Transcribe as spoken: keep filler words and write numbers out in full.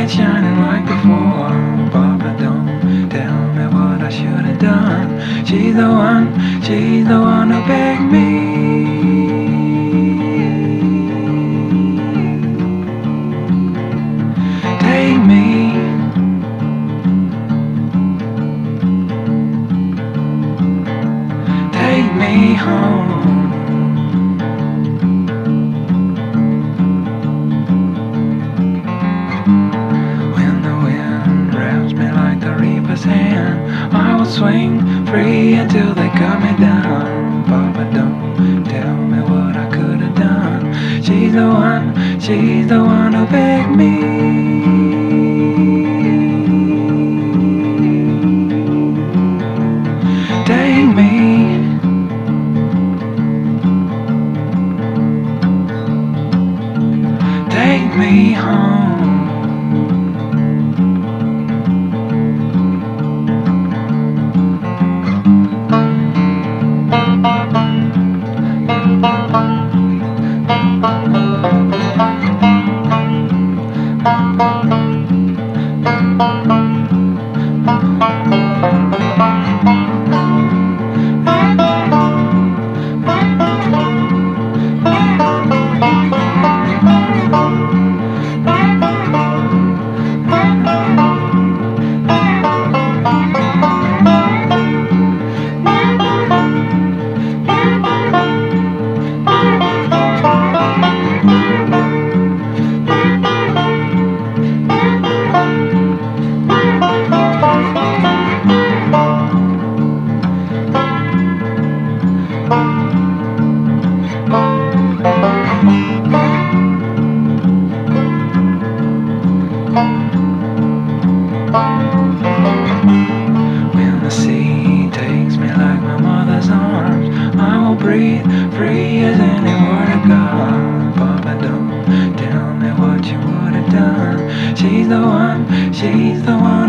it shining like before. Papa, don't tell me what I should have done. She's the one, she's the one who begged me. Take me, take me home. When the wind wraps me like the reaper's hand, I will swing free until they cut me down. Papa, don't tell me what I could have done. She's the one, she's the one who begged me. Take me, take me home. When the sea takes me like my mother's arms, I will breathe free as any word of God. Papa, don't tell me what you would have done. She's the one, she's the one